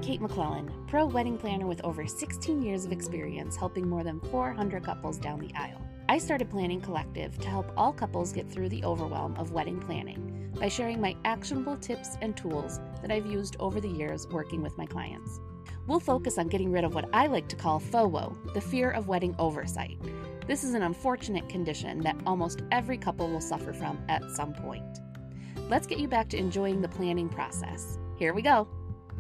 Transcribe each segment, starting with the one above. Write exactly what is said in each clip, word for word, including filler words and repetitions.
Kate McClellan, pro wedding planner with over sixteen years of experience helping more than four hundred couples down the aisle. I started Planning Collective to help all couples get through the overwhelm of wedding planning by sharing my actionable tips and tools that I've used over the years working with my clients. We'll focus on getting rid of what I like to call FOWO, the fear of wedding oversight. This is an unfortunate condition that almost every couple will suffer from at some point. Let's get you back to enjoying the planning process. Here we go.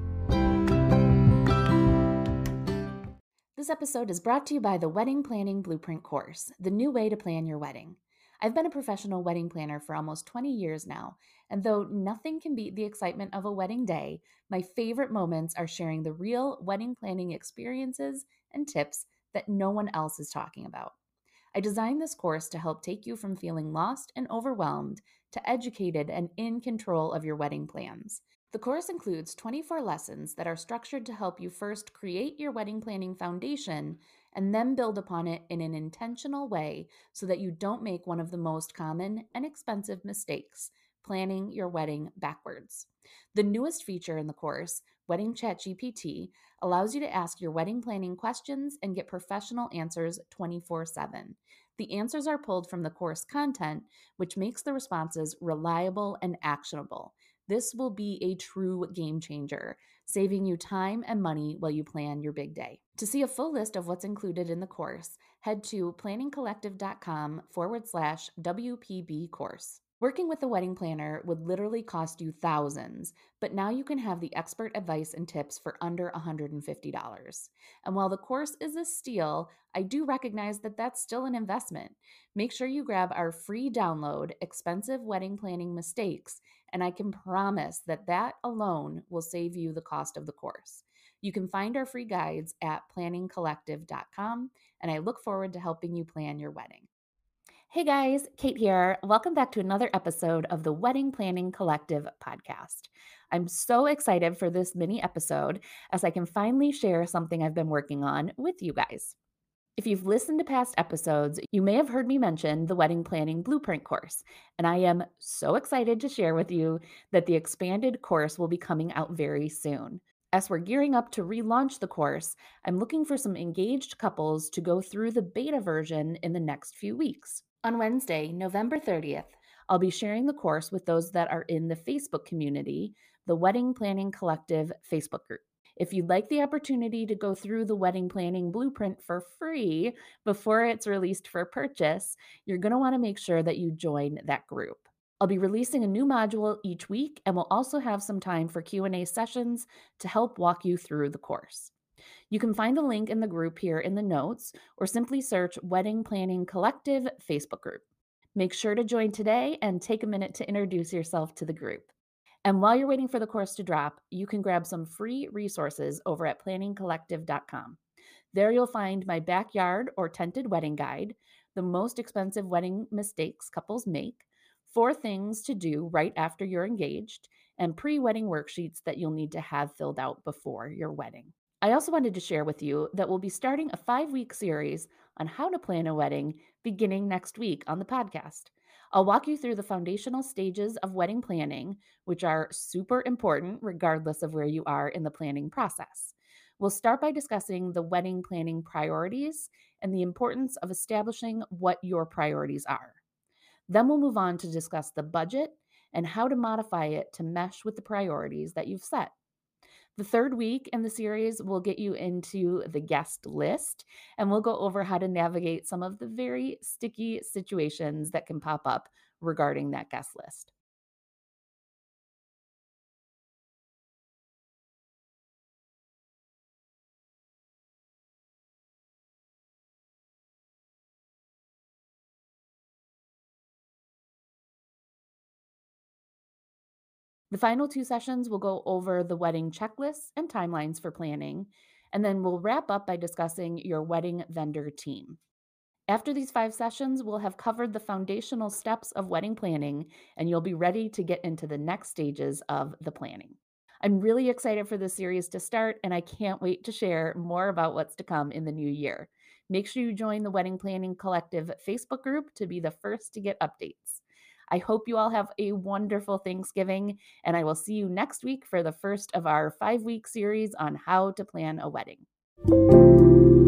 This episode is brought to you by the Wedding Planning Blueprint course, the new way to plan your wedding. I've been a professional wedding planner for almost twenty years now, and though nothing can beat the excitement of a wedding day, my favorite moments are sharing the real wedding planning experiences and tips that no one else is talking about. I designed this course to help take you from feeling lost and overwhelmed to educated and in control of your wedding plans. The course includes twenty-four lessons that are structured to help you first create your wedding planning foundation and then build upon it in an intentional way so that you don't make one of the most common and expensive mistakes, planning your wedding backwards. The newest feature in the course, Wedding Chat G P T, allows you to ask your wedding planning questions and get professional answers twenty-four seven. The answers are pulled from the course content, which makes the responses reliable and actionable. This will be a true game changer, saving you time and money while you plan your big day. To see a full list of what's included in the course, head to planningcollective.com forward slash WPB course. Working with a wedding planner would literally cost you thousands, but now you can have the expert advice and tips for under one hundred fifty dollars. And while the course is a steal, I do recognize that that's still an investment. Make sure you grab our free download, Expensive Wedding Planning Mistakes, and I can promise that that alone will save you the cost of the course. You can find our free guides at planning collective dot com, and I look forward to helping you plan your wedding. Hey guys, Kate here. Welcome back to another episode of the Wedding Planning Collective podcast. I'm so excited for this mini episode as I can finally share something I've been working on with you guys. If you've listened to past episodes, you may have heard me mention the Wedding Planning Blueprint course, and I am so excited to share with you that the expanded course will be coming out very soon. As we're gearing up to relaunch the course, I'm looking for some engaged couples to go through the beta version in the next few weeks. On Wednesday, November thirtieth, I'll be sharing the course with those that are in the Facebook community, the Wedding Planning Collective Facebook group. If you'd like the opportunity to go through the wedding planning blueprint for free before it's released for purchase, you're going to want to make sure that you join that group. I'll be releasing a new module each week, and we'll also have some time for Q and A sessions to help walk you through the course. You can find the link in the group here in the notes, or simply search Wedding Planning Collective Facebook group. Make sure to join today and take a minute to introduce yourself to the group. And while you're waiting for the course to drop, you can grab some free resources over at planning collective dot com. There you'll find my backyard or tented wedding guide, the most expensive wedding mistakes couples make, four things to do right after you're engaged, and pre-wedding worksheets that you'll need to have filled out before your wedding. I also wanted to share with you that we'll be starting a five-week series on how to plan a wedding beginning next week on the podcast. I'll walk you through the foundational stages of wedding planning, which are super important regardless of where you are in the planning process. We'll start by discussing the wedding planning priorities and the importance of establishing what your priorities are. Then we'll move on to discuss the budget and how to modify it to mesh with the priorities that you've set. The third week in the series will get you into the guest list, and we'll go over how to navigate some of the very sticky situations that can pop up regarding that guest list. The final two sessions will go over the wedding checklists and timelines for planning, and then we'll wrap up by discussing your wedding vendor team. After these five sessions, we'll have covered the foundational steps of wedding planning, and you'll be ready to get into the next stages of the planning. I'm really excited for this series to start, and I can't wait to share more about what's to come in the new year. Make sure you join the Wedding Planning Collective Facebook group to be the first to get updates. I hope you all have a wonderful Thanksgiving, and I will see you next week for the first of our five week series on how to plan a wedding.